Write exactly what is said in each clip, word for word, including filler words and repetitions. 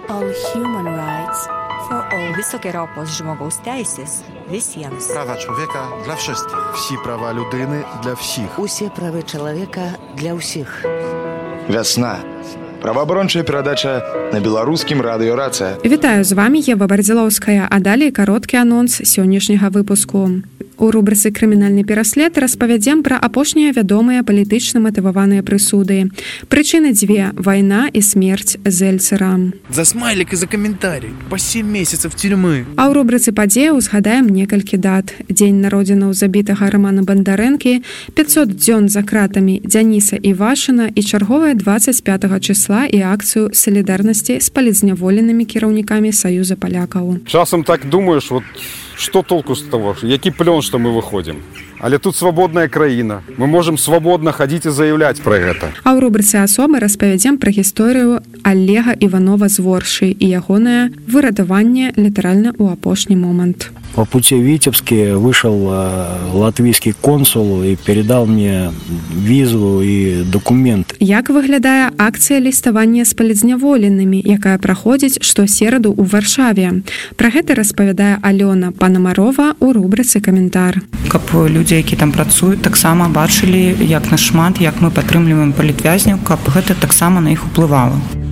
All human rights for all. Високі рівень жmogaus teisės visiems. Права чоловіка для всіх. Всі права людини для всіх. Усі права чоловіка для всіх. Вясна. Праваабарончая перадача на беларускім радыё «Рацыя». Вітаю, з вами Ева Бардзілоўская, а далей кароткі анонс сённяшняга выпуску. У рубрыцы «Крымінальны пераслед» распавядзем пра апошнія вядомыя палітычна матываваныя прысуды. Прычыны дзве – вайна і смерць Зельцера. За смайлік і за каментарій. Па сем месяцаў тюрьмы. А ў рубрыцы «Падзея» узгадаем некалькі дат. Дзень народзінаў забітага Рамана Бандарэнкі, пятьсот дзён за кратамі Дзяніса Івашына і чарговае двадцать пятага числа і акцыю салідарнасці з палітзняволенымі кіраўнікамі Саюза палякаў. Часам так думаешь, вот что толку з того, які плён, што мы выходзім. Але тут свабодная краіна. Мы можам свабодна хадзіць і заяўляць пра гэта. А ў рубрыцы «Асобы» распавядзем пра гісторыю Олега Іванова з Воршы і ягонае выратаванне літаральна ў апошні момант. По пути в Витебске вышел латвийский консул и передал мне визу и документ. Як выглядае акцыя ліставання з палітзняволенымі, якая праходзіць штосераду ў Варшаве? Пра гэта распавядае Алёна Панамарова ў рубрыцы «Каментар». Каб людзі, які там працуюць, таксама бачылі, як нашмат, як мы падтрымліваем палітвязняў, каб гэта таксама на іх уплывала.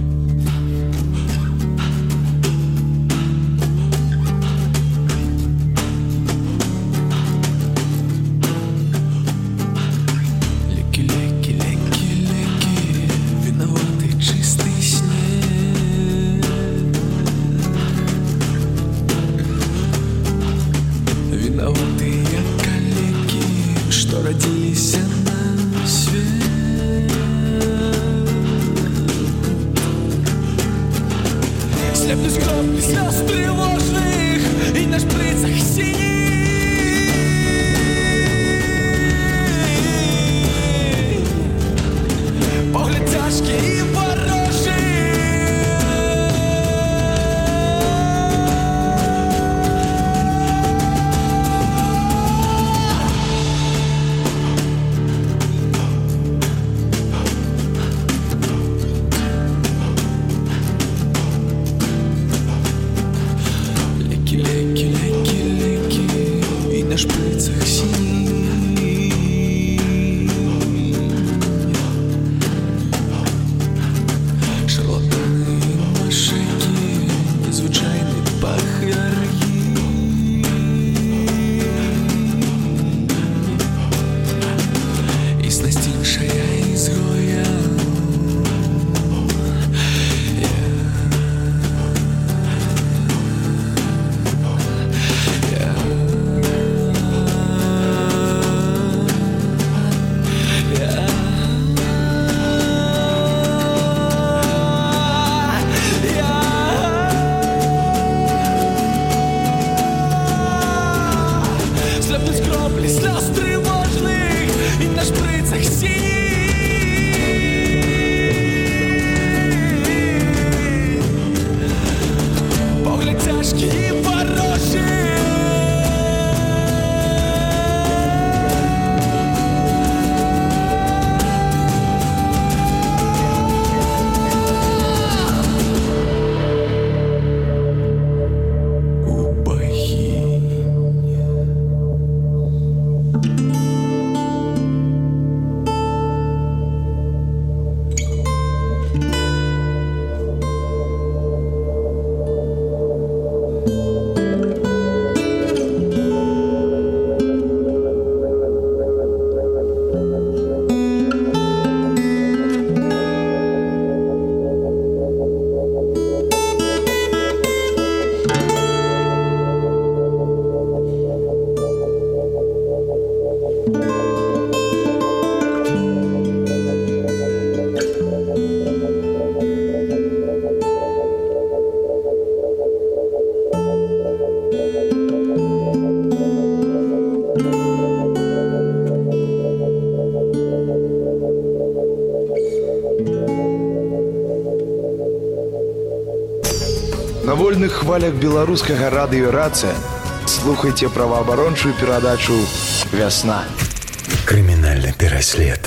На вольных хвалях беларускага радыё «Рацыя» слухайте праваабарончую перадачу «Вясна». Крымінальны пераслед.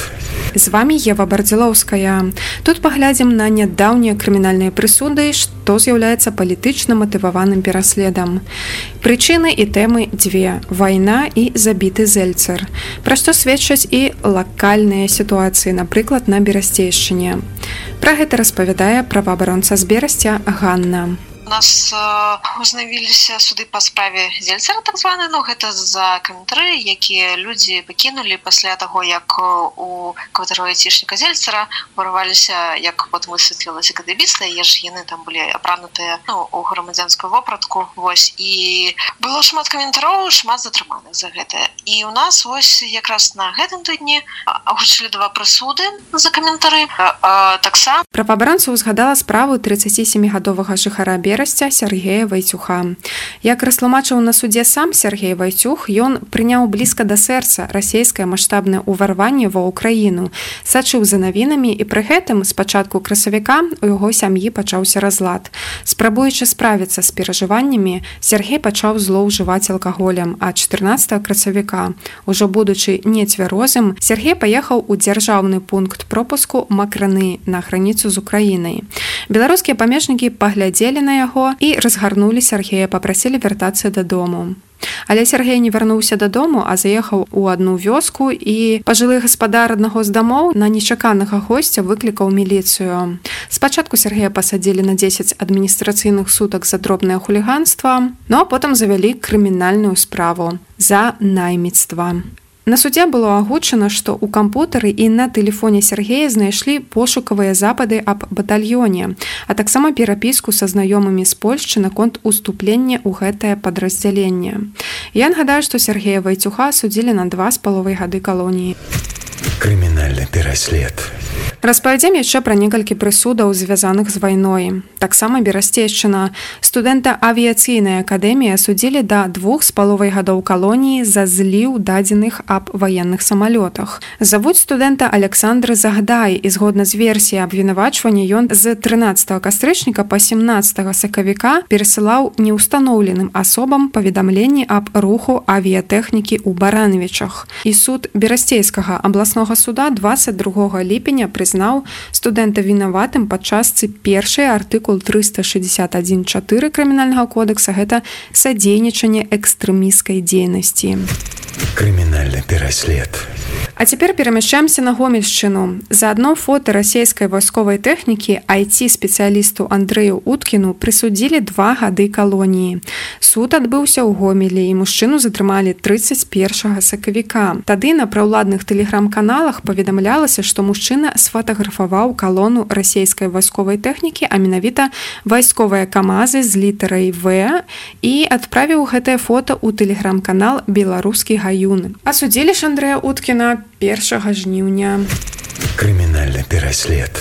З вами Ева Бардзілоўская. Тут паглядзім на нядаўнія крымінальныя прысуды, што з'яўляецца палітычна матываваным пераследам. Прычыны і тэмы дзве: вайна і забіты Зельцер. Пра што сведчаць і лакальныя сітуацыі, напрыклад, на Берасцейшчыне. Пра гэта распавядае праваабаронца з Берасця Ганна. У нас э, узнавіліся суды па справе Зельцера, так званы, ну гэта за каментары, якія людзі пакінулі пасля таго, як у кватэру айцішніка Зельцера ўварваліся, як потым высветлілася, кадыбісты, і ж яны там былі апранутыя, ну, у грамадзянскую вопратку, вось, і было шмат каментароў, шмат затрыманых за гэта. І у нас вось якраз на гэтым тыдні агучылі два прысуды за каментары, э, таксама. Праваабаронца ўзгадала справу трыццацісемігадовага жыхара Берасця Сергея Вайцюха. Як растлумачыў на судзе сам Сергей Вайцюх, ён прыняў блізка да сэрца расійскае маштабнае ўварванне ва ўкраіну, сачыў за навінамі, і пры гэтым з пачатку красавіка у яго сям'і пачаўся разлад. Спрабуючы справіцца з перажываннямі, Сергей пачаў злоўжываць алкаголем, а чатырнаццатага красавіка, ужо будучы нецвярозым, Сергей паехаў у дзяржаўны пункт пропуску Макраны на граніцу з Украінай. Беларускія памежнікі паглядзелі на яго і разгарнулі Сергея, папрасілі вяртацца дадому. Але Сергей не вярнуўся дадому, а заехаў у адну вёску, і пажылы гаспадар аднаго з дамоў на нечаканага госця выклікаў міліцыю. Спачатку Сергея пасадзілі на дзесяць адміністрацыйных сутак за дробнае хуліганства, ну а потым завялі крымінальную справу за найміцтва. На судзе было агучана, што ў кампутары і на тэлефоне Сергея знайшлі пошукавыя запады аб батальёне, а таксама перапіску са знаёмымі з Польшчы наконт уступлення ў гэтае падраздзяленне. Я нагадаю, што Сергея Вайцюха судзілі на два з паловай гады калоніі. Крымінальны пераслед. Распавядзем яшчэ пра некалькі прысудаў, звязаных з вайной. Таксама Берасцейшчына. Студэнта авіяцыйнай акадэміі асудзілі да двух з паловай гадоў калоніі за зліў дадзеных аб ваенных самалётах. Завуць студэнта Александр Загдай, і згодна з версіяй абвінавачвання, ён з трынаццатага кастрычніка па сямнаццатага сакавіка перасылаў неўстаноўленым асобам паведамленні аб руху авіятэхнікі ў Барановічах. І суд Берасцейскага абласнога суда дваццаць другога ліпеня прызнаў студэнта вінаватым па частцы першай артыкул трыста шэсцьдзесят адзін чатыры крымінальнага кодекса, гэта садзейнічанне экстрэмісцкай дзейнасці. Крымінальны пераслед. А цяпер перамяшчаемся на Гомельшчыну. За адно фота расійскай вайсковай тэхнікі ай ти-спецыялісту Андрэю Уткіну прысудзілі два гады калоніі. Суд адбыўся ў Гомелі, і мужчыну затрымалі трыццаць першага сакавіка. Тады на праўладных тэлеграм-каналах паведамлялася, што мужчына сфотаграфаваў калону расійскай вайсковай тэхнікі, а менавіта вайсковыя камазы з літарай В, і адправіў гэтае фота ў тэлеграм-канал «Беларускі гаюн». Асудзілі ж Андрэя Уткіна першага жніўня. Крымінальны пераслед.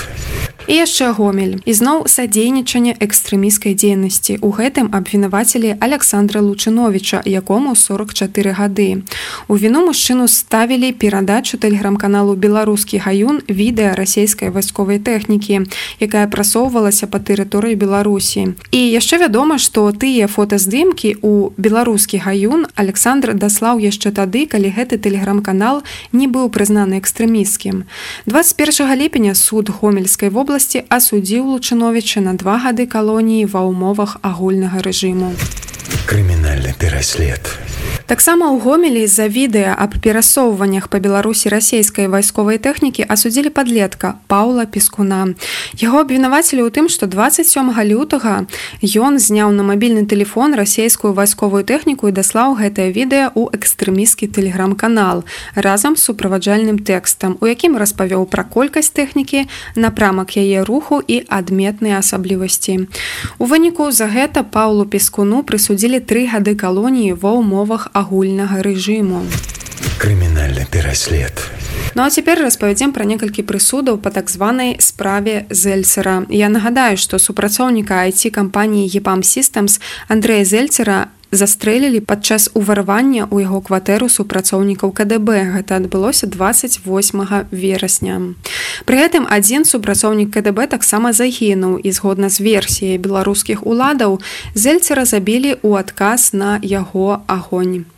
І яшчэ Гомель. І зноў садзейнічанне экстрэмісцкай дзейнасці. У гэтым абвінавацілі Александра Лучыновіча, якому сорок чатыры гады. У віну мужчыну ставілі перадачу тэлеграм-каналу «Беларускі гаюн» відэа расійскай вайсковай тэхнікі, якая прасоўвалася па тэрыторыі Беларусі. І яшчэ вядома, што тыя фотаздымкі ў «Беларускі гаюн» Александр даслаў яшчэ тады, калі гэты тэлеграм-канал не быў прызнаны экстрэмісцкім. дваццаць першага ліпеня суд Гомельскай вобласці асудзіў Лучыновіча на два гады калоніі ва ўмовах агульнага рэжыму. Крымінальны пераслед. Таксама ў Гомелі за відэа аб перасоўваннях па Беларусі расійскай вайсковай тэхнікі асудзілі падлетка Паўла Пескуна. Яго абвінавацілі ў тым, што дваццаць сёмага лютага ён зняў на мабільны тэлефон расійскую вайсковую тэхніку і даслаў гэтае відэа ў экстрэмісцкі тэлеграм-канал разам з суправаджальным тэкстам, у якім распавёў пра колькасць тэхнікі, напрамак яе руху і адметныя асаблівасці. У выніку за гэта Паўлу Пескуну прысудзілі тры гады калоніі ва ўмовах агульнага рэжыму. Крымінальны пераслед. Ну а цяпер распавядзем пра некалькі прысудаў па так званай справе Зельцера. Я нагадаю, што супрацоўніка ай ти-кампаніі EPAM Systems Андрэя Зельцера застрэлілі падчас уварвання ў яго кватэру супрацоўнікаў ка дэ бэ. Гэта адбылося дваццаць восьмага верасня. Пры гэтым адзін супрацоўнік ка дэ бэ таксама загінуў, і згодна з версіяй беларускіх уладаў Зельцера забілі ў адказ на яго агонь.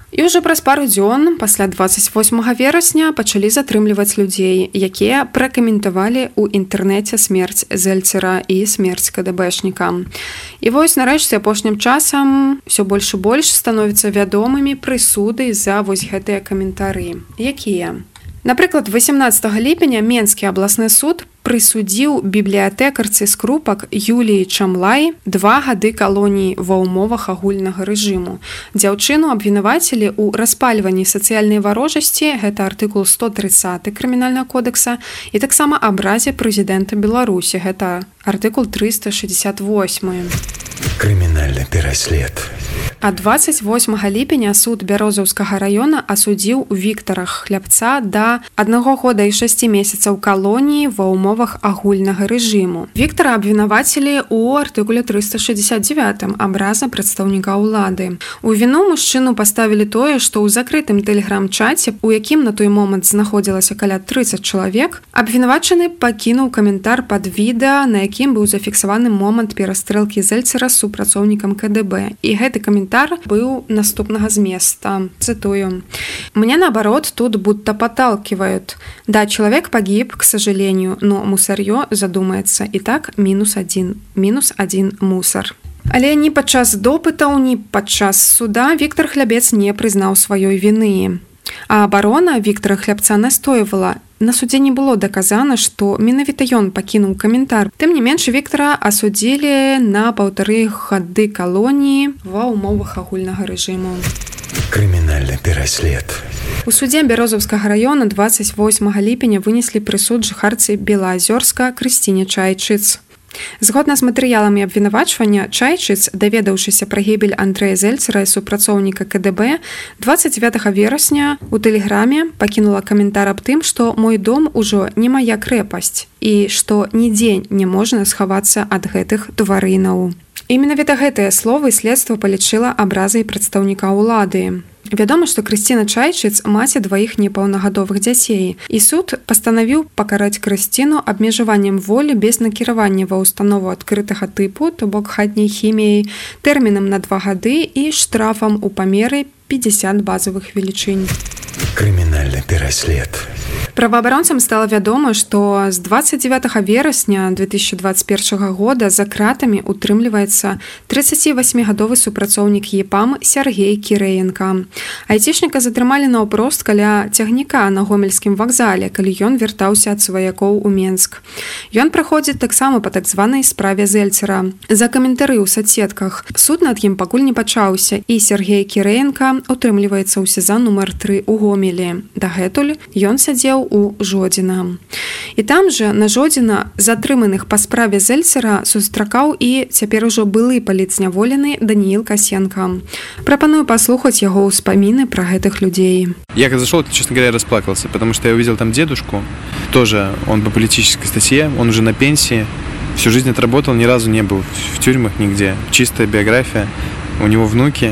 І ўжо праз пару дзён пасля дваццаць восьмага верасня пачалі затрымліваць людзей, якія пракаментавалі ў інтэрнэце смерць Зельцера і смерць КДБшніка. І вось нарэшце апошнім часам ўсё больш і больш становяцца вядомымі прысуды за вось гэтыя каментары. Якія? Напрыклад, васемнаццатага ліпеня Менскі абласны суд прысудзіў бібліятэкарцы скрупак Юліі Чамлай два гады калоніі ва ўмовах агульнага рэжыму. Дзяўчыну абвінавацілі ў распальванні сацыяльнай варожасці, гэта артыкул сто трыццаты крымінальнага кодекса, і таксама абразе прэзідэнта Беларусі, гэта артыкул трыста шэсцьдзесят восьмы. Крымінальны пераслед. А дваццаць восьмага ліпеня суд Бярозаўскага раёна асудзіў Віктара Хлябца да аднаго года і шасці месяцаў калоніі ва ўмовах агульнага рэжыму. Віктара абвінавацілі ў артыкуле трыста шэсцьдесят девятым абраза прадстаўніка ўлады. У віну мужчыну паставілі тое, што ў закрытым тэлеграм-чаце, у якім на той момант знаходзілася каля трыццаць чалавек, абвінавачаны пакінуў каментар пад відэа, на якім быў зафіксаваны момант перастрэлкі Зельцера з супрацоўнікам КДБ. І гэты каментар был наступного зместа. Цитую. «Мне, наоборот, тут будто подталкивают. Да, человек погиб, к сожалению, но мусорье задумается. Итак, минус один. Минус один мусор». Але ні падчас допытаў, ні падчас суда Віктар Хлябец не прызнаў сваёй віны. А абарона Віктара Хлябца настойвала. На судзе не было даказана, што менавіта ён пакінуў каментар. Тым не менш, Віктара асудзілі на паўтары гады калоніі ва ўмовах агульнага рэжыму. Крымінальны пераслед. У судзе Бярозаўскага раёна дваццаць восьмага ліпеня вынеслі прысуд жыхарцы Белаазёрска Крысціне Чайчыц. Згодна з матэрыяламі абвінавачвання, Чайчыц, даведаўшыся пра гібель Андрэя Зельцера і супрацоўніка КДБ, дваццаць дзевятага верасня у тэлеграме пакінула каментар аб тым, што «мой дом ужо не мая крэпасць» і што нідзе не можна схавацца ад гэтых тварынаў. І менавіта гэтыя словы следства палічыла абразай прадстаўніка ўлады. Вядома, што Крысціна Чайчыц маці дваіх непаўнагадовых дзяцей, і суд пастанавіў пакараць Крысціну абмежаваннем волі без накіравання ва ўстанову адкрытага тыпу, то бок хатняй хіміяй, тэрмінам на два гады і штрафам у памеры пятьдесят базовых велічынь. Крымінальны пераслед. Праваабаронцам стала вядома, што з дваццаць дзевятага верасня две тысячи двадцать первого года за кратамі утрымліваецца трыццацівасьмігадовы супрацоўнік ЕПАМ Сергей Кірэенка. Айцішніка затрымалі наўпрост каля цягніка на гомельскім вакзале, калі ён вяртаўся ад сваякоў у Менск. Ён праходзіць таксама па так званай справе Зельцера. За каментары ў соцсетках суд над ім пакуль не пачаўся, і Сергей Кірэенка утрымліваецца ў СІЗА нумар тры ў Гомелі. Дагэтуль ён сядзеў у Жодзіна. І там жа на Жодзіна затрыманых па справе Зельцера сустракаў і цяпер ужо былы паліцняволены Даніил Касенко. Прапаную паслухаць яго ўспаміны пра гэтых людзей. Я когда зашел, честно говоря, расплакался, потому что я увидел там дедушку, тоже он по политической статье, он уже на пенсии, всю жизнь отработал, ни разу не был в тюрьмах нигде, чистая биография, у него внуки.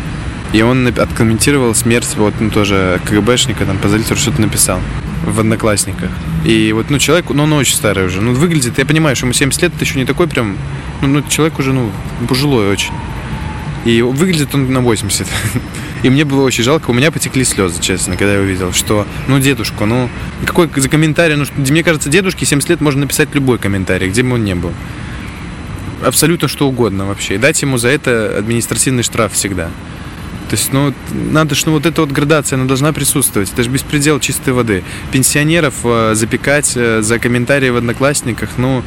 И он откомментировал смерть вот, ну, тоже КГБшника, там по Зельцеру что-то написал в Одноклассниках. И вот, ну, человек, ну, он очень старый уже. Ну, выглядит, я понимаю, что ему семьдесят лет, это еще не такой прям, ну, ну человек уже, ну, пожилой очень. И выглядит он на восемьдесят. И мне было очень жалко, у меня потекли слезы, честно, когда я увидел, что, ну, дедушка, ну, какой за комментарий, ну, мне кажется, дедушке семьдесят лет можно написать любой комментарий, где бы он ни был. Абсолютно что угодно вообще. И дать ему за это административный штраф всегда. То есть, ну, надо, что вот эта вот градация, она должна присутствовать. Это же беспредел чистой воды. Пенсионеров э, запекать э, за комментарии в Одноклассниках, ну,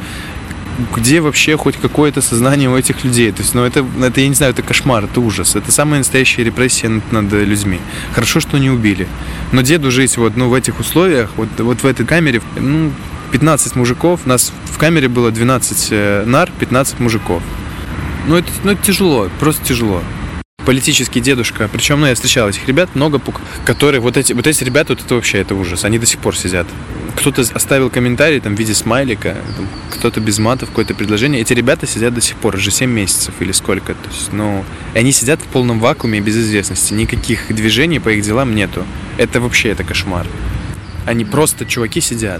где вообще хоть какое-то сознание у этих людей? То есть, ну, это, это, я не знаю, это кошмар, это ужас. Это самая настоящая репрессия над, над людьми. Хорошо, что не убили. Но деду жить вот, ну, в этих условиях, вот, вот в этой камере, ну, пятнадцать мужиков, у нас в камере было двенадцать э, нар, пятнадцать мужиков. Ну, это, ну, это тяжело, просто тяжело. Политический дедушка, причем, ну, я встречал этих ребят, много, которые, вот эти, вот эти ребята, вот это вообще, это ужас, они до сих пор сидят. Кто-то оставил комментарий там в виде смайлика, кто-то без матов, какое-то предложение, эти ребята сидят до сих пор, уже семь месяцев или сколько, то есть, ну, и они сидят в полном вакууме без известности, никаких движений по их делам нету, это вообще, это кошмар. Они просто, чуваки сидят,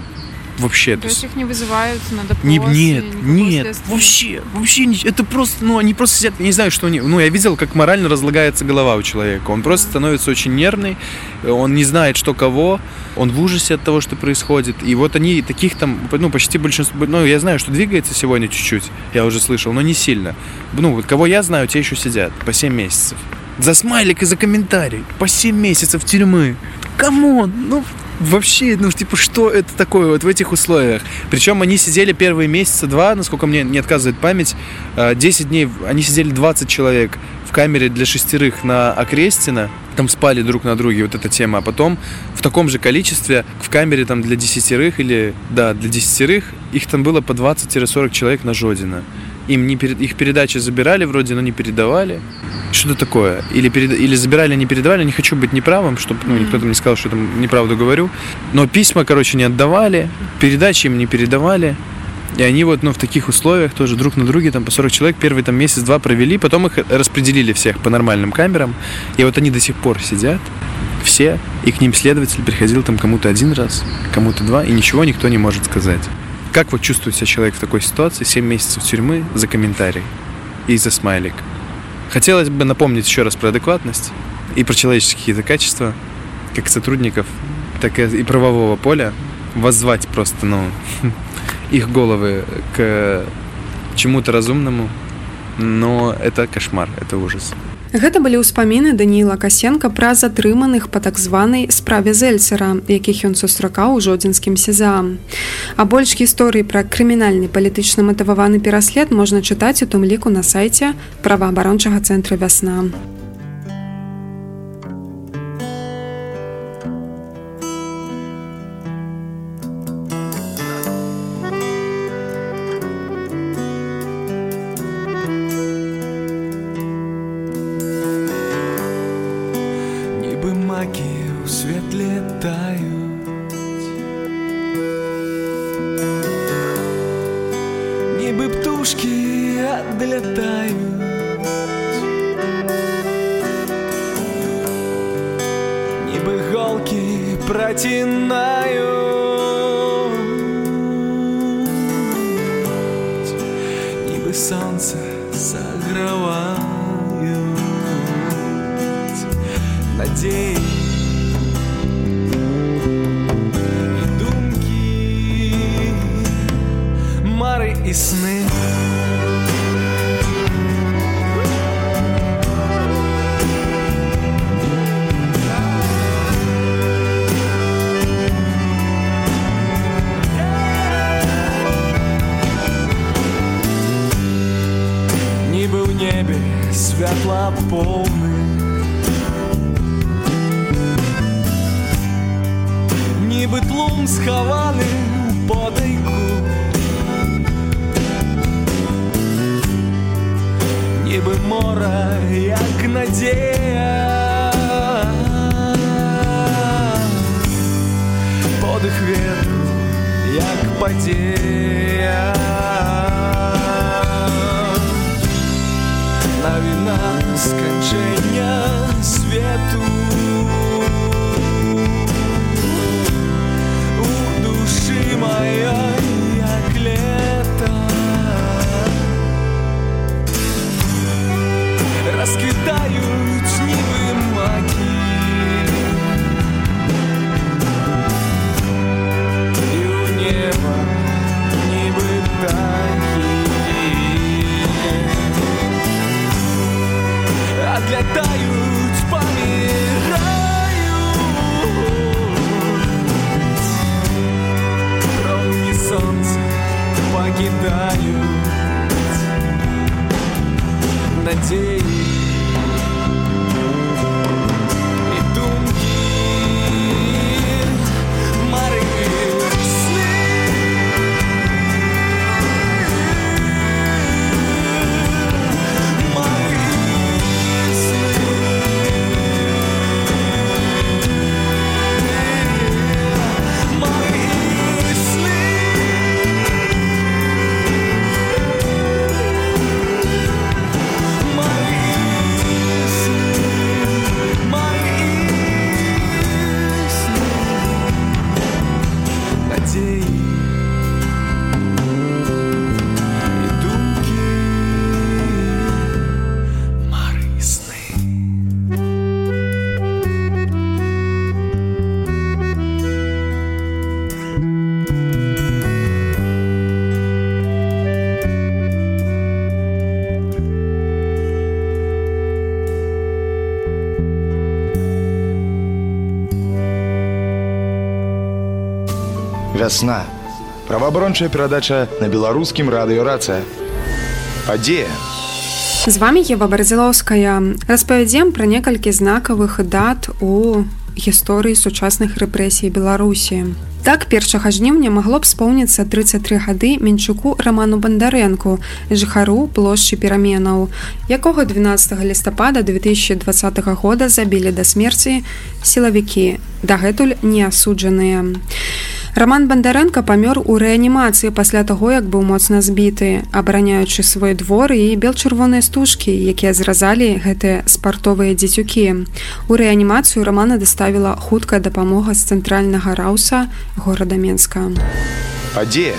вообще. То есть их не вызывают на допрос? Не, нет, нет, вообще, вообще, не, это просто, ну, они просто сидят, я не знаю, что они, ну, я видел, как морально разлагается голова у человека, он просто становится очень нервный, он не знает, что кого, он в ужасе от того, что происходит, и вот они таких там, ну, почти большинство, ну, я знаю, что двигается сегодня чуть-чуть, я уже слышал, но не сильно, ну, вот кого я знаю, те еще сидят по семь месяцев. За смайлик и за комментарий, по семь месяцев тюрьмы, камон, ну, вообще, ну, типа, что это такое вот в этих условиях? Причем они сидели первые месяца два, насколько мне не отказывает память, десять дней, они сидели двадцать человек в камере для шестерых на Окрестина, там спали друг на друге, вот эта тема, а потом в таком же количестве в камере там для десятерых или, да, для десятерых, их там было по двадцать-сорок человек на Жодино. Им не перед... Их передачи забирали вроде, но не передавали. Что-то такое. Или, перед... Или забирали, не передавали. Не хочу быть неправым, чтобы ну, никто там не сказал, что я там неправду говорю. Но письма, короче, не отдавали, передачи им не передавали. И они вот ну, в таких условиях тоже друг на друге там по сорок человек первый там месяц-два провели. Потом их распределили всех по нормальным камерам. И вот они до сих пор сидят. Все. И к ним следователь приходил там кому-то один раз, кому-то два. И ничего никто не может сказать. Как вот чувствует себя человек в такой ситуации? семь месяцев тюрьмы за комментарий и за смайлик. Хотелось бы напомнить еще раз про адекватность и про человеческие какие-то качества, как сотрудников, так и правового поля. Воззвать просто, ну, их головы к чему-то разумному. Но это кошмар, это ужас. Гэта былі ўспаміны Данііла Касенка пра затрыманых па так званай справе Зельцера, якіх ён сустракаў у жодзінскім сеза. А больш гісторыі пра крымінальны палітычна матываваны пераслед можна чытаць у тым ліку на сайце праваабарончага цэнтра «Вясна». у свет летают, нібы птушки отлетают, нібы голки протинают, нібы солнце согревают надеи. И сны. Ніби в небі святла повни, ніби тлум схований у потайку, ніби море, як надія, подих вітру, як падія, на війна скінчення світу, у душі моя, як лето. Розквітають ніби маки, і у неба ніби птахи отлетають, помирають, кровні сонце покидають надії. Мои Вясна. Праваабарончая перадача на беларускім радыё «Рацыя». Падзея. З вами Ева Барзілоўская. Распавядзем пра некалькі знакавых дат у гісторыі сучасных рэпрэсій Беларусі. Так, першага жніўня магло б споўніцца трыццаць тры гады Менчуку Раману Бандарэнку, жыхару плошчы Пераменаў, якога дванаццатага лістапада две тысячи двадцатага года забілі да смерці сілавікі, дагэтуль не асуджаныя. Раман Бандарэнка памёр у рэанімацыі пасля таго, як быў моцна збіты, абараняючы свой двор і бел-чырвоныя стужкі, якія зразалі гэтыя спартовыя дзецюкі. У рэанімацыю Рамана даставіла хуткая дапамога з цэнтральнага раўса горада Менска. Падзея.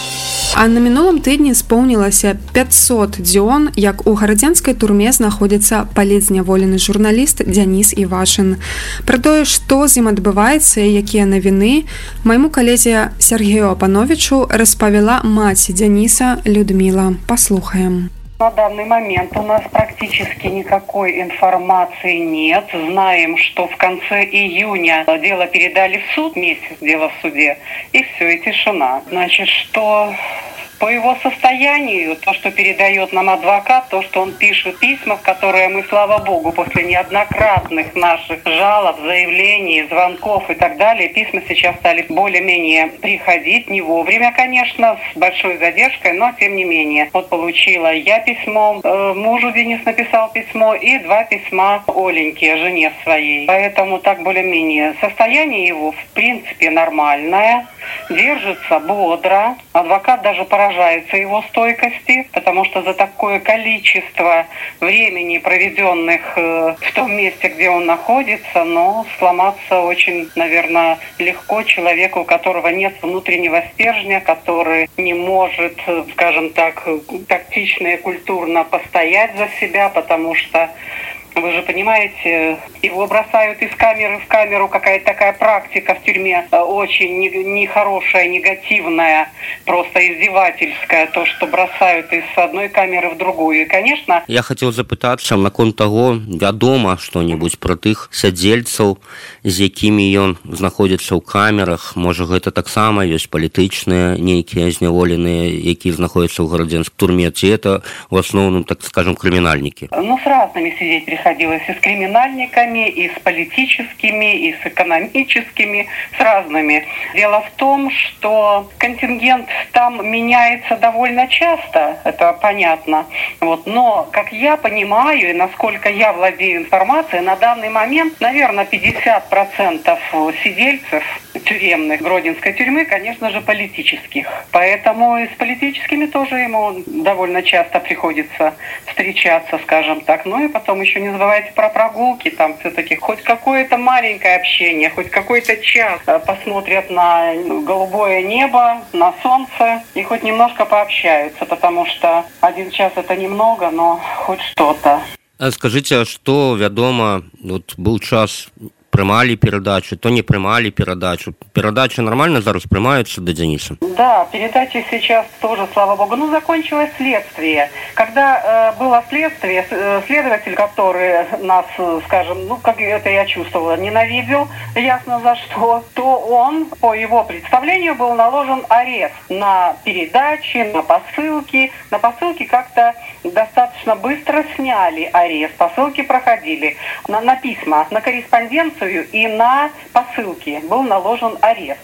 А на мінулым тыдні споўнілася пятьсот дзён, як у гарадзенскай турме знаходзіцца палітзняволены журналіст Дзяніс Івашын. Пра тое, што з ім адбываецца і якія навіны, майму калезе Сергею Апановичу распавяла маці Дзяніса Людмила. Паслухаем. На данный момент у нас практически никакой информации нет. Знаем, что в конце июня дело передали в суд, месяц дела в суде, и все, и тишина. Значит, что по его состоянию, то, что передает нам адвокат, то, что он пишет письма, в которые мы, слава богу, после неоднократных наших жалоб, заявлений, звонков и так далее, письма сейчас стали более-менее приходить, не вовремя, конечно, с большой задержкой, но тем не менее. Вот получила я письмо, э, мужу Денис написал письмо и два письма Оленьке, жене своей. Поэтому так более-менее. Состояние его, в принципе, нормальное, держится бодро. Адвокат даже поражается его стойкости, потому что за такое количество времени, проведенных э, в том месте, где он находится, но сломаться очень, наверное, легко человеку, у которого нет внутреннего стержня, который не может, скажем так, тактично и культурно постоять за себя, потому что, вы же понимаете, его бросают из камеры в камеру, какая-то такая практика в тюрьме очень нехорошая, негативная, просто издевательская, то, что бросают из одной камеры в другую. И, конечно... Я хотел запытаться наконт того, вядома что-нибудь про тых сядзельцаў, з якімі ён знаходзіцца ў камерах. Можа, гэта таксама ёсць палітычныя нейкія зняволеныя, якія знаходзяцца ў гарадзенскай турме, ці это в основном, так скажем, криминальники? Ну, с разными сидеть приходилось, и с криминальниками, и с политическими, и с экономическими, с разными. Дело в том, что контингент там меняется довольно часто, это понятно. Вот. Но, как я понимаю, и насколько я владею информацией, на данный момент, наверное, пятьдесят процентов сидельцев тюремных Гродненской тюрьмы, конечно же, политических. Поэтому и с политическими тоже ему довольно часто приходится встречаться, скажем так. Ну и потом еще не забывайте про прогулки, там все-таки хоть какое-то маленькое общение, хоть какой-то час посмотрят на голубое небо, на солнце и хоть немножко пообщаются, потому что один час это немного, но хоть что-то. Скажите, а что вядома, вот был час, прымалі передачу, то не прымалі передачу. Передача нормально зараз прымаются до Дениса? Да, передачи сейчас тоже, слава богу. Ну, закончилось следствие. Когда э, было следствие, э, следователь, который нас, скажем, ну, как это я чувствовала, ненавидел, ясно за что, то он, по его представлению, был наложен арест на передачи, на посылки. На посылки как-то достаточно быстро сняли арест. Посылки проходили на, на письма, на корреспонденцию и на посылки был наложен арест.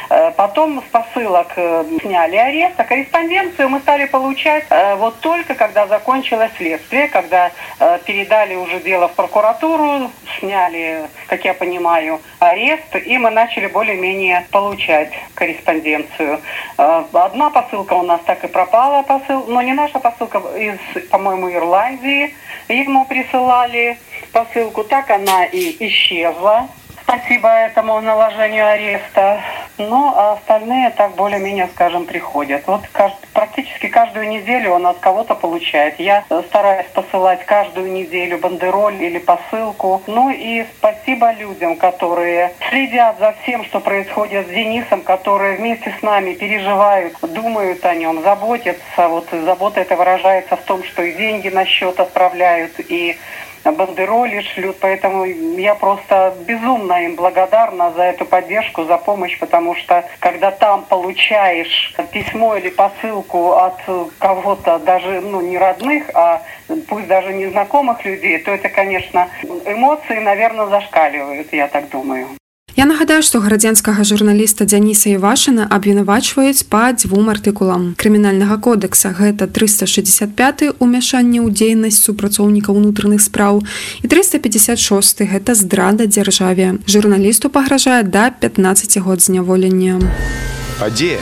Потом с посылок сняли арест, а корреспонденцию мы стали получать вот только когда закончилось следствие, когда передали уже дело в прокуратуру, сняли, как я понимаю, арест, и мы начали более-менее получать корреспонденцию. Одна посылка у нас так и пропала, посыл, но не наша посылка, из, по-моему, Ирландии. Ему присылали посылку, так она и исчезла. Спасибо этому наложению ареста. Ну, а остальные так более-менее, скажем, приходят. Вот кажд... практически каждую неделю он от кого-то получает. Я стараюсь посылать каждую неделю бандероль или посылку. Ну и спасибо людям, которые следят за всем, что происходит с Денисом, которые вместе с нами переживают, думают о нем, заботятся. Вот забота эта выражается в том, что и деньги на счет отправляют, и бандероли шлют, поэтому я просто безумно им благодарна за эту поддержку, за помощь, потому что когда там получаешь письмо или посылку от кого-то, даже ну, не родных, а пусть даже незнакомых людей, то это, конечно, эмоции, наверное, зашкаливают, я так думаю. Я нагадаю, што градзянскага журналіста Дзяніса Івашына абвінавачваюць па дзвюм артыкулам крымінальнага кодекса. Гэта трыста шэсцьдзесят пяты ўмяшанне ў дзейнасць супрацоўніка ўнутраных спраў і трыста пятьдесят шосты гэта здрада дзяржаве. Журналісту пагражае да пятнаццаць год зняволення. Падзея.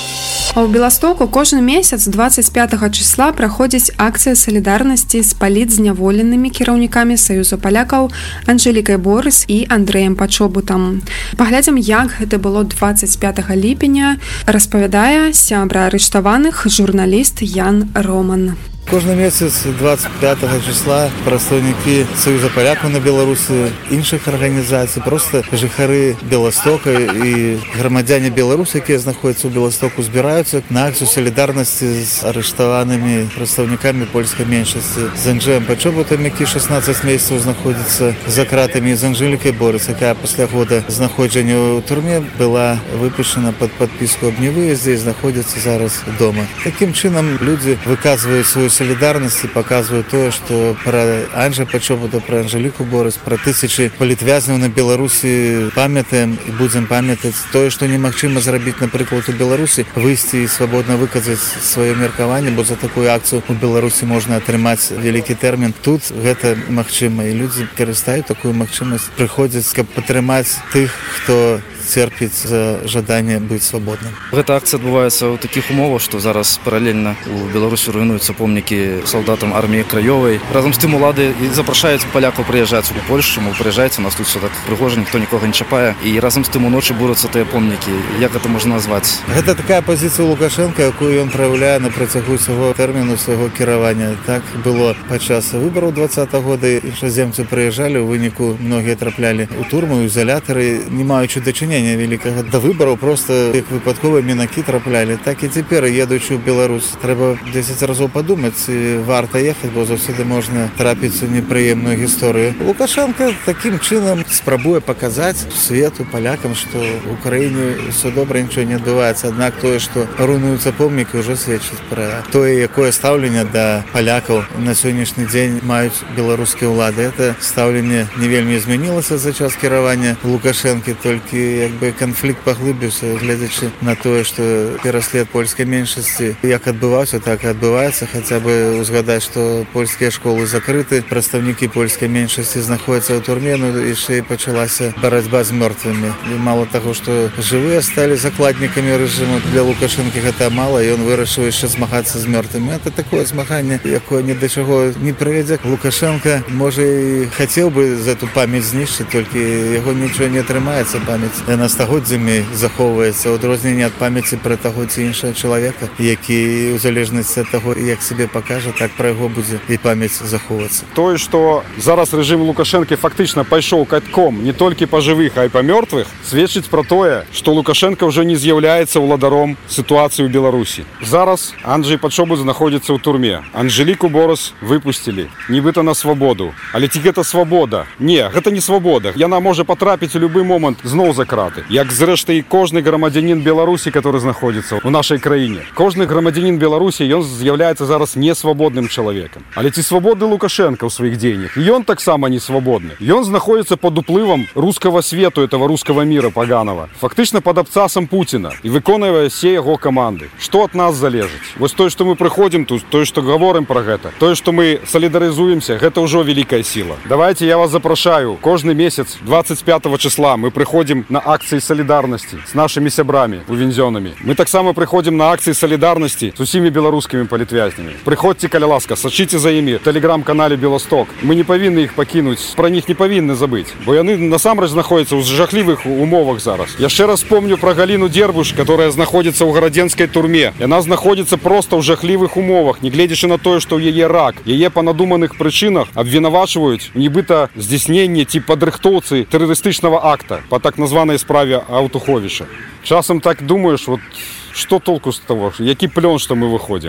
А ў Беластоку кожны месяц двадцать пятага числа праходзіць акцыя салідарнасці з палітзняволенымі кіраўнікамі Саюза палякаў Анжэлікай Борыс і Андрэем Пачобутам. Паглядзім, як гэта было двадцать пятага ліпеня, распавядае сябра арыштаваных журналіст Ян Роман. Кожны месяц двадцать пятага числа прадстаўнікі Саюза палякаў на Беларусі, іншых арганізацый, проста жыхары Беластока і грамадзяне Беларусі, якія знаходзяцца ў Беластоку, збіраюцца на акцыю салідарнасці з арыштаванымі прадстаўнікамі польскай меншасці, з Анджэем Пачобутам, які шестнадцать месяцаў знаходзіцца за кратамі, з Анжэлікай Борыс, якая пасля года знаходжання ў турме была выпушчана пад падпіску аб невыездзе і знаходзіцца зараз дома. Такім чынам людзі выказваюць сваю солидарность и показывают то, что про Анджея Пачобута, про Анжелику Борыс, про тысячи палітвязняў на Беларусі памятаем и будем памятать то, что немагчыма зрабіць, напрыклад, у Беларусі, выйсці и свободно выказаць свое меркаванне, бо за такую акцию у Беларусі можно атрымаць вялікі тэрмін. Тут гэта магчыма, и люди карыстаюць такую магчымасць, прыходзяць, каб падтрымаць тых, хто церпіць за жаданне быць свабодным. Гэта акцыя адбываецца ў такіх умовах, што зараз паралельна у Беларусі руйнуюцца помнікі салдатам арміі краёвай. Разам з тым улады і запрашаюць палякаў прыязджаць у Польшчу, мол, прыязджайце, нас тут все так прыгожа, ніхто нікога не чапае. І разам з тым уночы бурацца тыя помнікі. Як гэта можна назваць? Гэта такая пазіцыя Лукашенка, якую ён праяўляе на працягу свайго тэрміну свайго кіравання. Так было падчас выбараў двадцатага года. Іншаземцы прыязджалі, у выніку многія траплялі ў турму, у ізалятары, не маючы дачынення великага да выбараў, просто як выпадковыя мінакі траплялі. Так і цяпер, едучы ў Беларусь, трэба дзесяць разоў падумаць, ці варта ехаць, бо заўсёды можна трапіць у непрыемную гісторыю. Лукашенко такім чынам спрабуе паказаць свету, палякам, што ў краіне ўсё добра, нічого не адбываецца. Аднак тое, што руйнуюцца помнікі, ўжо сведчыць пра тое, якое стаўленне да палякаў на сённяшні дзень маюць беларускія ўлады. Это стаўленне не вельмі змянілася за час кіравання Лукашэнкі, толькі якби канфлікт паглыбіўся, гледзячы на тое, што пераслед польскай меншасці як адбываўся, так і адбываецца. Хаця бы узгадаць, што польскія школы закрыты, прадстаўнікі польскай меншасці знаходзяцца ў турме, ну яшчэ і пачалася барацьба з мёртвымі. І мала таго, што жывыя сталі закладнікамі рэжыму, для Лукашэнкі гэта мала, і ён вырашыў яшчэ змагацца з мёртвымі. Это такое змаганне, якое ні да чаго не прывядзе. Лукашенко, можа, і хацеў бы за эту памяць знішчыць, толькі яго нічого не атрымаецца памяць. Яна стагоддзямі захоўваецца, ў адрозненне ад памяці пра таго ці іншага чалавека, які ў залежнасці ад таго, як сябе пакажа, так пра яго будзе і памяць захоўвацца. Тое, што зараз рэжым Лукашэнкі фактычна пайшоў катком не толькі па жывых, а і па мёртвых, сведчыць пра тое, што Лукашенко ўжо не з'яўляецца ўладаром сітуацыі ў Беларусі. Зараз Анджэй Пачобут знаходзіцца ў турме. Анжэліку Борыс выпусцілі, нібыта на свабоду. Але ці гэта свабода? Не, гэта не свабода. Яна можа патрапіць у любы момант зноў за краты. Як зрэшты і кожны грамадзянін Беларусі, который знаходзіцца ў нашай краіне. Кожны грамадзянін Беларусі, ён з'яўляецца зараз несвабодным чалавекам. Але ці свабодны Лукашенко ў сваіх дзеяннях? Ён таксама не свабодны. Ён знаходзіцца пад уплывам рускага свету, этого рускага мира поганого. Фактычна пад абцасам Пуціна і выконвае все яго каманды. Што ад нас залежыць? Вось тое, што мы прыходзім тут, тое, што гаворым пра гэта, тое, што мы салідарызуемся, гэта ўжо вялікая сіла. Давайте я вас запрашаю. Кожны месяц двадцать пятого числа мы прыходзім на акции солидарности с нашими сябрами, увензёнными. Мы таксама прыходим на акции солидарности с усімі беларускімі палітвязнямі. Прыходзьце, каля ласка, сачыце за імі в телеграм-канале Белосток. Мы не павінны іх пакінуць, пра них не павінны забыць, бо яны насамрэч знаходзяцца ў жахлівых умовах зараз. Яшчэ раз помню про Галіну Дербуш, которая знаходзіцца ў гарадзенскай турме. Яна знаходзіцца просто ў жахлівых умовах, нягледзячы на тое, што ў яе рак. Яе па надуманых прычынах абвінавачваюць нібыта здзейсненне ці падрыхтоўцы тэрарыстычнага акта по так названай справе Аўтуховіча. Часам так думаешь, вот что толку с того, які плён, что мы выходим.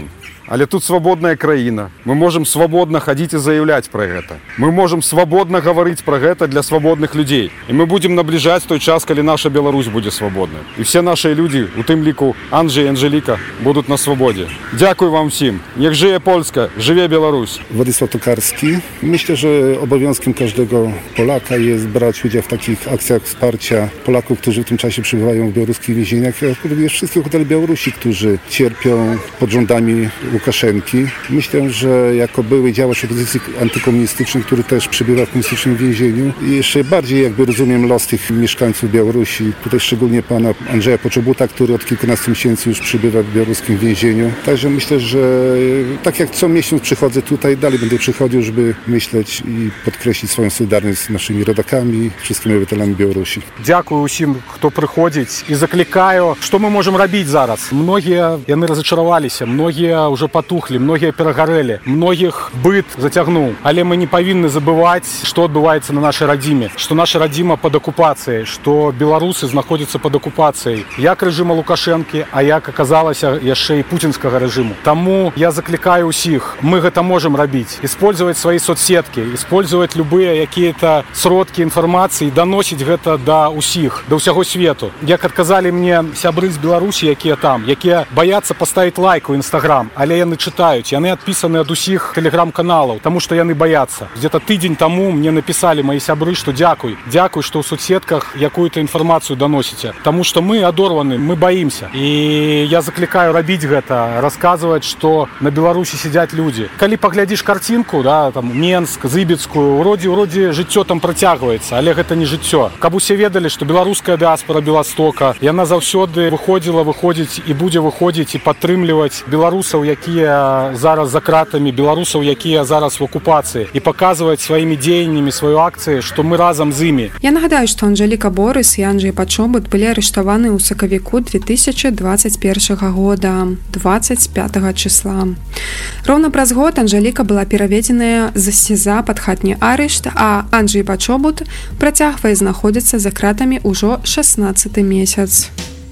Але тут свабодная краіна. Мы можам свабодна хадзіць і заяўляць пра гэта. Мы можам свабодна гаварыць пра гэта для свабодных людзей. І мы будзем набліжаць той час, калі наша Беларусь будзе свабодная. І все нашыя людзі, у тым ліку Анджэй і Анжеліка, будуць на свабодзе. Дзякуй вам всім. Niech żyje Polska, żyje Białoruś. Władysław Tokarski. Myślę, że obowiązkiem każdego Polaka jest brać udział w takich akcjach wsparcia Polaków, którzy w tym czasie przebywają w białoruskich więzieniach, jak również wszystkich obywateli Białorusi, którzy cierpią pod rządami Łukaszenki. Myślę, że jako były działacz opozycji antykomunistycznej, który też przebywa w komunistycznym więzieniu, i jeszcze bardziej jakby rozumiem los tych mieszkańców Białorusi, tutaj szczególnie pana Andrzeja Poczobuta, który od kilkunastu miesięcy już przebywa w białoruskim więzieniu. Także myślę, że tak jak co miesiąc przychodzę tutaj, dalej będę przychodził, żeby myśleć i podkreślić swoją solidarność z naszymi rodakami, wszystkimi obywatelami Białorusi. Дзякую усім, хто прыходзіць, і заклікаю, што мы можам рабіць зараз. Многія яны разачараваліся, многія ўжо патухлі, многія перагарэлі, многіх быт зацягнуў. Але мы не павінны забываць, што адбываецца на нашай радзіме, што наша радзіма пад акупацыяй, што беларусы знаходзяцца пад акупацыяй як рэжыма Лукашэнкі, а як аказалася яшчэ і пуцінскага рэжыму. Таму я заклікаю ўсіх, мы гэта можам рабіць, использовать свои соцсетки, использовать любые какие-то сродки информации, доносить гэта до усіх, до ўсяго свету. Як адказалі мне сябры з Беларусі, якія там, якія баяцца паставіць лайк у Instagram, але яны чытаюць, яны адпісаны ад усіх телеграм-каналаў, таму што яны баяцца. Где-то тыдзень таму мне написали мои сябры, што дзякуй, дзякуй, што ў соцсетках якую-то інфармацыю доносіце, таму што мы адорваны, мы баімся. І я заклікаю рабіць гэта, расказваць, што на Беларусі сидзяць людзі. Калі паглядзіш картинку, да, там Менск, Зыбецкую, уроде, уроде жыццё там працягваецца, але гэта не жыццё. Каб усе ведалі, што беларуская дыаспора Беластока, яна заўсёды выходзіла, выходзіць і будзе выходзіць і падтрымліваць беларусаў, якія зараз за кратамі, беларусаў, якія зараз в акупацыі, і паказваць сваімі дзеяннямі, сваёй акцыі, што мы разам з імі. Я нагадаю, што Анжеліка Борыс і Анджэй Пачобут былі арыштаваны ў сакавіку две тысячи двадцать первого года, двадцать пятого числа. Роўна праз год Анжеліка была пераведзеная з СІЗА пад хатні арышт, а Анджэй Пачобут працягвае знаходзіцца за кратамі ўжо шаснаццаты месяц.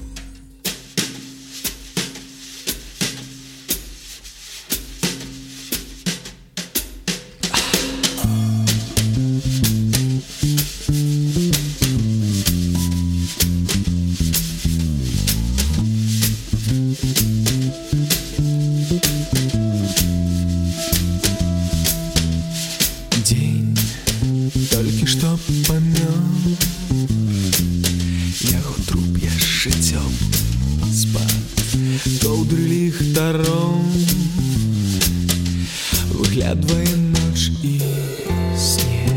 Выглядвае ноч і снег,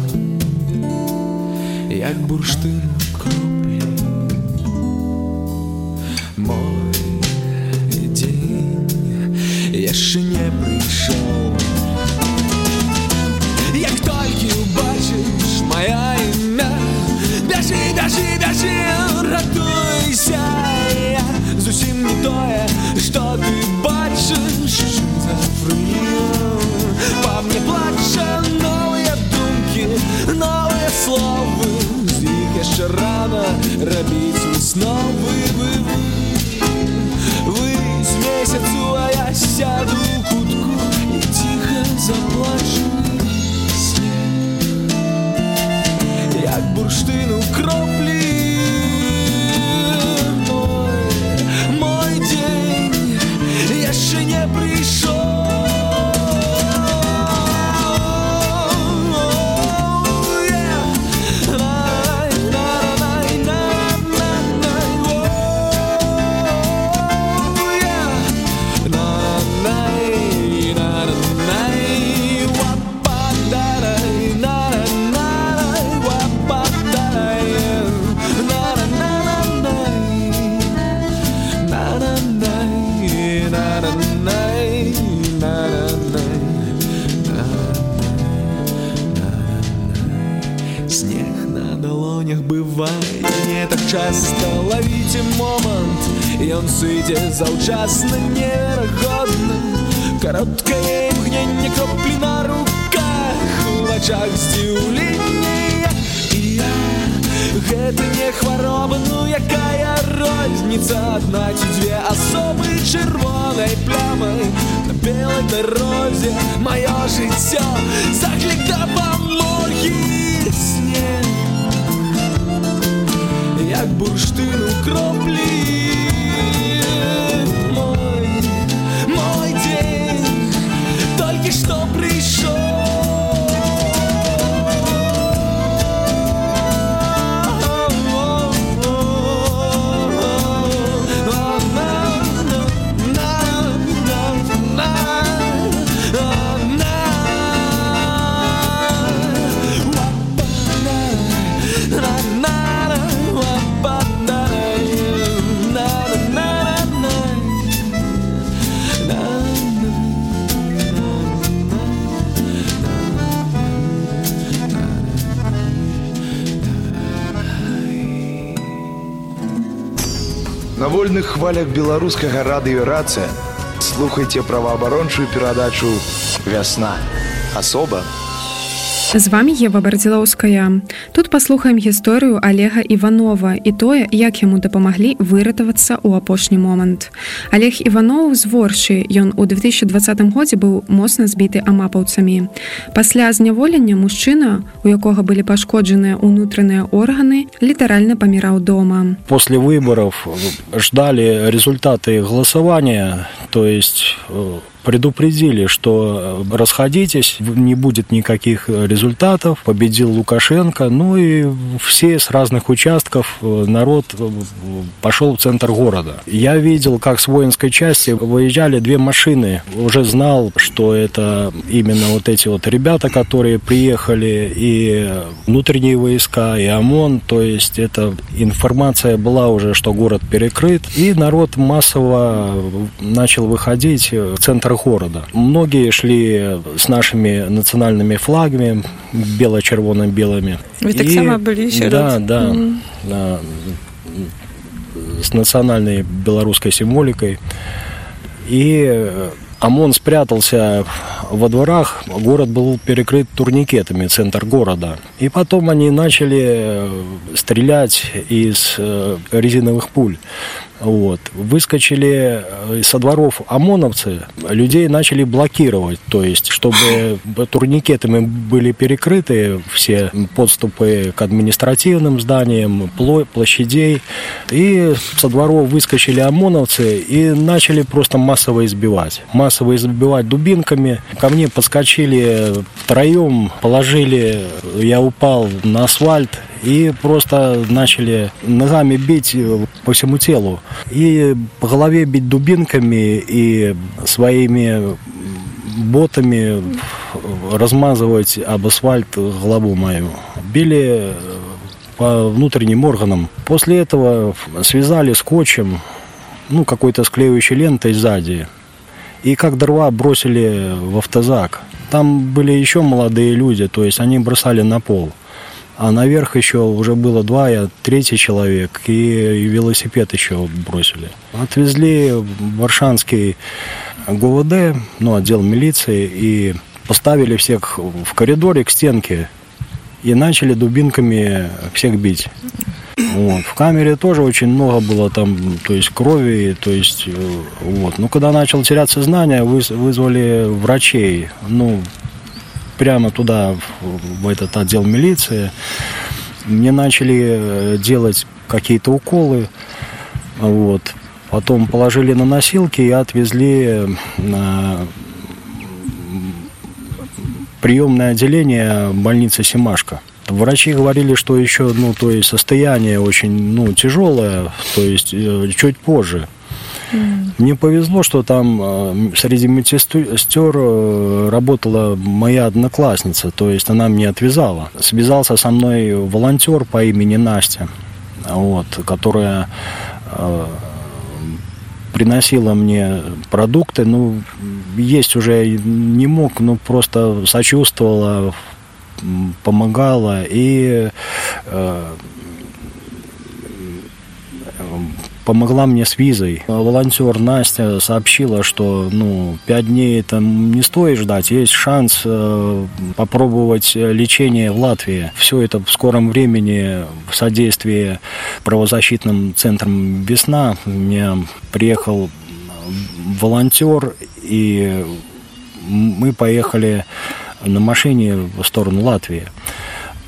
як бурштын кроплі. Мой дзень яшчэ не прыйшоў. Як толькі убачыш мая імя, бяжы, бяжы, бяжы, ратуйся. Я зусім не тое, што ты бачыш. По мне плача новыя думкі, новыя словы, з іх яшчэ рана рабіць высновы. Вы, вы, вы з месяцу, а я сяду ў кутку і ціха заплачу. Снег, як бурштыну кроплі. Мой, мой дзень яшчэ не прыйшоў. Бывае не так часто, ловіце момант, ён сыдзе заўчасна, неверагодна. Кароткае імгненне, кроплі на руках, у вачах здзіўленне. І я, гэта не хвароба, ну якая розніца, адна ці дзве асобы чырвонай плямай бурштину кропли. Мой, мой день только что пришел. На вольных хвалях беларускага радыё Рацыя слухайце праваабарончую перадачу «Вясна». Асоба. З вами Ева Бардзілаўская. Тут паслухаем гісторыю Олега Іванова і тое, як яму дапамаглі выратавацца ў апошні момант. Олег Іванов з Воршчы, ён у две тысячи двадцатым годзе быў моцна збіты амапаўцамі. Пасля зняволення мужчына, у якога былі пашкоджаныя ўнутраныя органы, літаральна паміраў дома. После выборов ждали результаты голосования, то есть предупредили, что расходитесь, не будет никаких результатов, победил Лукашенко, ну и все с разных участков народ пошел в центр города. Я видел, как с воинской части выезжали две машины, уже знал, что это именно вот эти вот ребята, которые приехали, и внутренние войска, и ОМОН, то есть эта информация была уже, что город перекрыт, и народ массово начал выходить в центр города. Многие шли с нашими национальными флагами, бело-червоно-белыми. Вы так само были еще да, раз? Да, mm-hmm. да. С национальной белорусской символикой. И ОМОН спрятался во дворах, город был перекрыт турникетами, центр города. И потом они начали стрелять из резиновых пуль. Вот. Выскочили со дворов ОМОНовцы, людей начали блокировать, то есть, чтобы турникетами были перекрыты все подступы к административным зданиям, площадей. И со дворов выскочили ОМОНовцы и начали просто массово избивать. Массово избивать дубинками. Ко мне подскочили втроем, положили, я упал на асфальт, и просто начали ногами бить по всему телу. И по голове бить дубинками, и своими ботами размазывать об асфальт голову мою. Били по внутренним органам. После этого связали скотчем, ну, какой-то склеивающей лентой сзади. И как дрова бросили в автозак. Там были еще молодые люди, то есть они бросали на пол. А наверх еще уже было два, я третий человек, и велосипед еще бросили. Отвезли в Варшанский ГУВД, ну, отдел милиции, и поставили всех в коридоре к стенке и начали дубинками всех бить. Вот. В камере тоже очень много было там, то есть крови, то есть вот. Ну, когда начал терять сознание, вызвали врачей, ну, прямо туда, в этот отдел милиции. Мне начали делать какие-то уколы. Вот. Потом положили на носилки и отвезли на приемное отделение больницы Семашко. Врачи говорили, что еще, ну, то есть состояние очень, ну, тяжелое, то есть чуть позже. Mm. Мне повезло, что там среди медсестер работала моя одноклассница, то есть она меня отвязала. Связался со мной волонтер по имени Настя, вот, которая э, приносила мне продукты. Ну, есть уже не мог, ну, просто сочувствовала, помогала и э, помогла мне с визой. Волонтер Настя сообщила, что, ну, пять дней это не стоит ждать, есть шанс э, попробовать лечение в Латвии. Все это в скором времени в содействии правозащитным центрам «Весна». Мне приехал волонтер, и мы поехали на машине в сторону Латвии.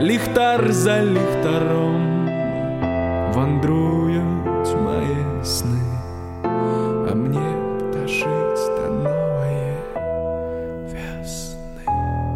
ліхтар за ліхтаром вандрують мої сни, а мне дожить до нової весни.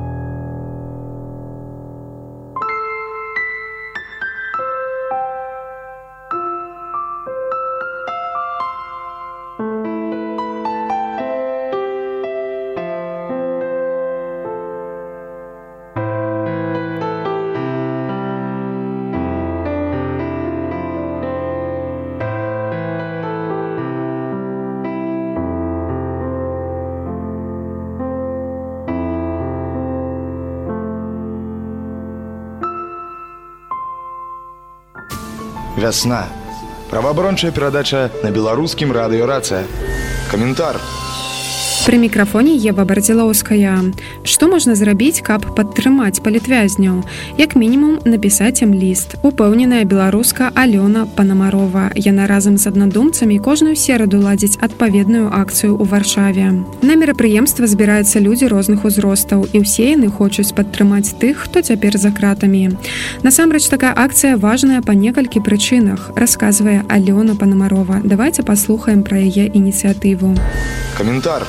Вясна. Праваабарончая перадача на беларускім радыё «Рацыя». Каментар. Пры мікрафоне Ева Бардзілоўская. Што можна зрабіць, каб падтрымаць палітвязняў? Як мінімум, напісаць ім ліст. Упэўненая беларуска Алёна Панамарова. Яна разам з аднадумцамі кожную сераду ладзіць адпаведную акцыю ў Варшаве. На мерапрыемства збіраюцца людзі розных узростаў, і ўсе яны хочуць падтрымаць тых, хто цяпер за кратамі. Насамрэч, такая акцыя важная па некалькі прычынах, расказвае Алёна Панамарова. Давайце паслухаем пра яе ініцыятыву. Каментар.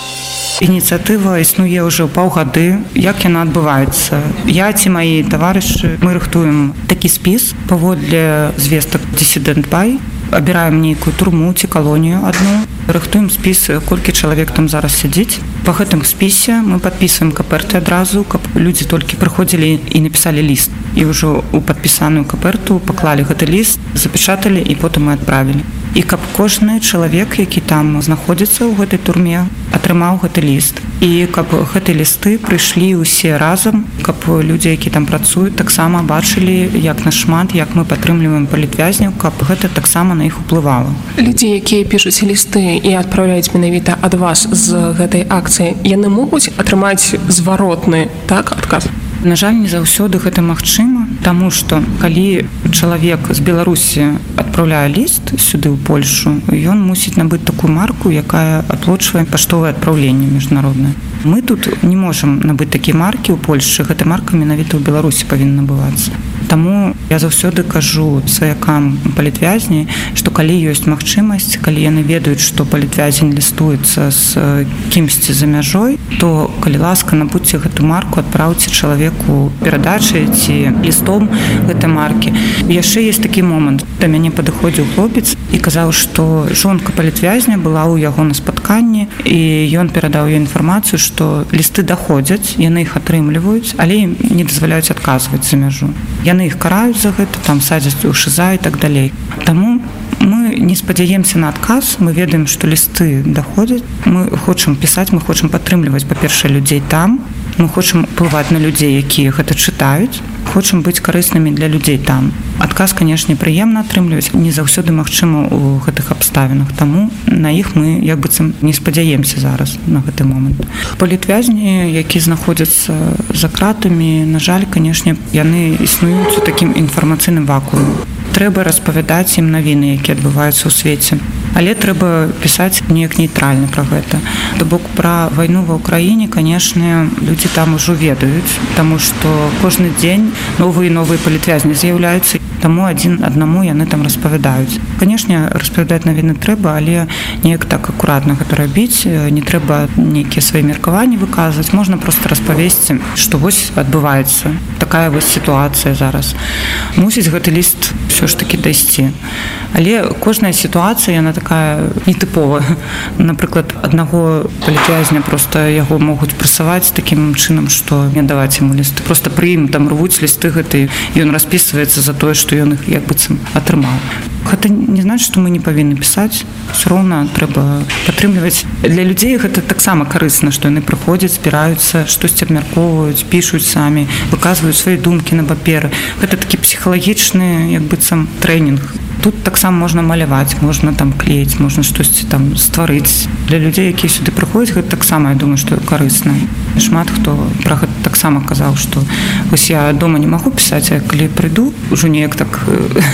Ініцыятыва існуе ўжо паўгады. Як яна адбываецца? Я ці маі таварышы, мы рыхтуем такі спіс паводле звестак «Дысідэнт-бай». Абіраем нейкую турму ці калонію адну. Рыхтуем спіс, колькі чалавек там зараз сядзіць. Па гэтым спісе мы падпісваем каперты адразу, каб людзі толькі прыходзілі і напісалі ліст. І ўжо ў падпісаную каперту паклалі гэты ліст, запечаталі і потым мы адправілі. І каб кожны чалавек, які там знаходзіцца ў гэтай турме, атрымаў гэты ліст. І каб гэтыя лісты прыйшлі ўсе разам, каб людзі, які там працуюць, таксама бачылі, як нашмат, як мы падтрымліваем палітвязняў, каб гэта таксама на іх уплывала. Людзі, якія пішуць лісты і адпраўляюць менавіта ад вас з гэтай акцыі, яны могуць атрымаць зваротны, так, адказ? На жаль, не заўсёды гэта магчыма, таму што калі чалавек з Беларусі адпраўляе ліст сюды ў Польшу, ён мусіць набыць такую марку, якая аплочвае паштовае адпраўленне міжнароднае. Мы тут не можам набыць такія маркі ў Польшчы, гэта марка менавіта ў Беларусі павінна набывацца. Таму я заўсёды кажу сваякам палітвязні, што калі ёсць магчымасць, калі яны ведаюць, што палітвязень лістуецца з кімсьці за мяжой, то, калі ласка, набудзьце гэту марку, адпраўце чалавеку перадачай ці лістом гэтай маркі. І яшчэ ёсць такі момант. Да мяне падыходзіў хлопец і казаў, што жонка палітвязня была ў яго на спатканні, і ён перадаў ёй інфармацыю, што лісты даходзяць, яны іх атрымліваюць, але ім не дазваляюць адказваць за мяжу. Яны іх караюць за гэта, там садзяць у шыза і так далей. Таму мы не спадзяемся на адказ, мы ведаем, што лісты даходзяць, мы хочам пісаць, мы хочам падтрымліваць, па-першае, людзей там, мы хочам уплываць на людзей, якія гэта чытаюць, хочам быць карыснымі для людзей там. Адказ, канешне, прыемна атрымліваць, не заўсёды магчыма ў гэтых абставінах, таму на іх мы як быццам не спадзяемся зараз на гэты момант. Палітвязні, якія знаходзяцца за кратамі, на жаль, канешне, яны існуюць у такім інфармацыйным вакууме. Трэба распавядаць ім навіны, якія адбываюцца ў свеце. Але трэба пісаць неяк нейтральна пра гэта. То бок пра вайну ва ўкраіне, канешне, людзі там ужо ведаюць, таму што кожны дзень новыя і новыя палітвязні з'яўляюцца, таму адзін аднаму яны там распавядаюць. Канешне, распавядаць навіны трэба, але неяк так акуратна гэта рабіць, не трэба нейкія свае меркаванні выказваць, можна проста распавесці, што вось адбываецца. Такая вось сітуацыя зараз. Мусіць гэты ліст ўсё ж такі дайсці. Але кожная сітуацыя, яна такая нетыповая. Напрыклад, аднаго палітвязня проста яго могуць прасаваць такім чынам, што не даваць яму лісты. Проста пры ім там рвуць лісты гэты, і ён распісваецца за тое, што ён іх як быццам атрымаў. Гэта не значыць, што мы не павінны пісаць. Усё роўна трэба падтрымліваць. Для людзей гэта таксама карысна, што яны прыходзяць, збіраюцца, штосьці абмяркоўваюць, пішуць самі, выказваюць свае думкі на паперы. Гэта такі псіхалагічны, як быццам, трэнінг. Тут таксама можна маляваць, можна там клеіць, можна штосьці там стварыць. Для людзей, якія сюды прыходзяць, гэта таксама, я думаю, што карысна. Шмат хто пра гэта таксама казаў, што вось я дома не магу пісаць, а калі прыйду, ужо неяк так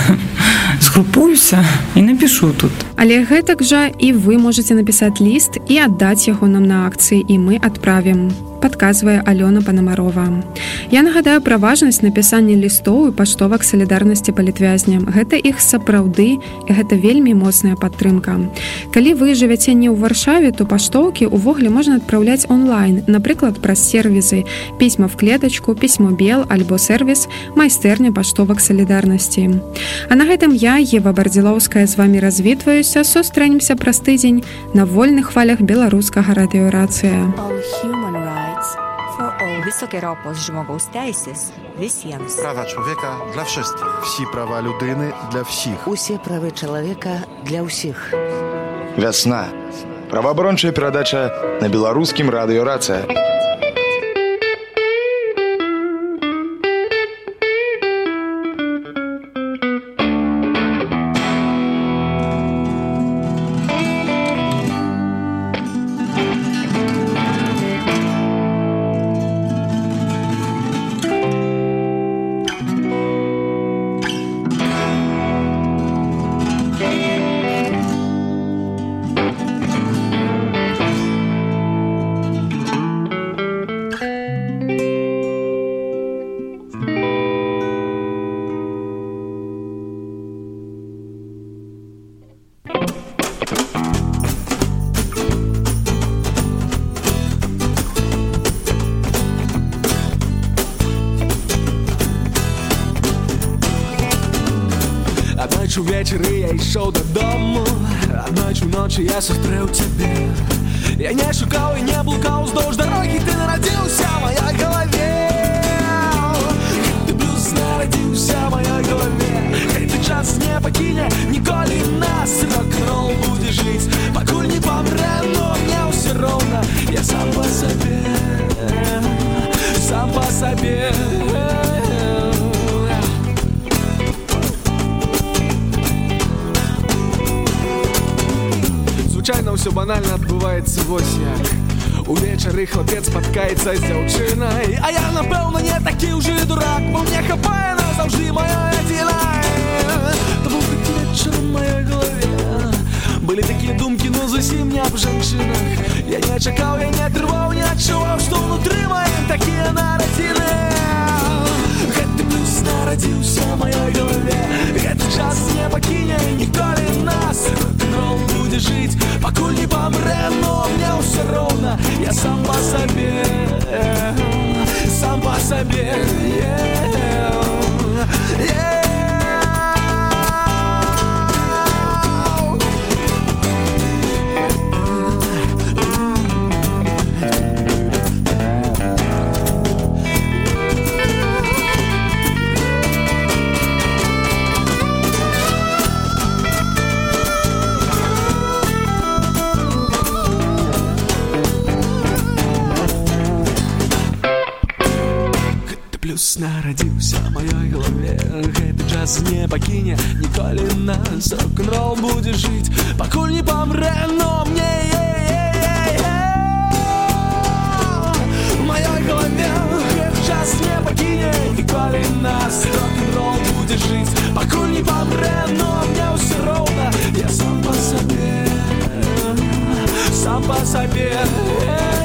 згрупуюся і напішу тут. Але гэтак жа і вы можаце напісаць ліст і аддаць яго нам на акцыі, і мы адправім. падказвае Алёна Панамарова. Я нагадаю пра важнасць напісання лістоў і паштовак салідарнасці палітвязням. Гэта іх сапраўды і гэта вельмі моцная падтрымка. Калі вы жывяце не ў Варшаве, то паштоўкі увогуле можна адпраўляць онлайн, напрыклад, праз сервісы «Пісьма в клетачку», «Пісьмо Бел» альбо сервіс «Майстэрня паштовак салідарнасці». А на гэтым я, Ева Бардзілоўская, з вамі развітваюся. Сустрэнемся праз тыдзень на вольных хвалях беларускага радыёрацыя. Wysokie żmogą staisis, visiems. Prawa człowieka dla wszystkich. Всі права людини для всіх. Усе правы чалавека для ўсіх. Вясна. Праваабарончая перадача на беларускім радыёрацыя. Увечері я йшов додому, одночі вночі я зустрів тебе. Я не шукав і не блукав вздовж дороги, ти народився в моей голове. Ты блюз народився в моей голове. Этот час не покине ніколи нас. Рок-н-ролл буде жить, покуль не помре, но мне все ровно. Я сам по себе, сам по себе. Звычайно все банально адбываецца вось як. Увечары хлопец спаткаецца з дзяўчынай, а я, напэўна, не такі ўжо дурак, бо мне хапае назаўжды моя адзіна. То быў такі вечар у маёй галаве. Былі такія думкі, ну зусім не аб жанчынах. Я не чакаў, я не трываў, не адчуваў, што ўнутры маім такія нарадзіны. Гэты блюз нарадзіўся ў маёй галаве. Гэты час не пакіне ніколі нас. Рок-н-ролл будзе жыць, покуль не помре, но мне все ровно. Я сам по себе, сам по себе, yeah, yeah. Нарадзіўся в маёй галаве. Гэты джаз не пакіне ніколі нас. Рок-н-ролл будзе жыць, пакуль не помре, но мне в маёй галаве. Гэты джаз не пакіне ніколі нас. Рок-н-ролл будзе жыць, пакуль не помре, но мне ўсё роўна. Я сам по сабе, сам по сабе.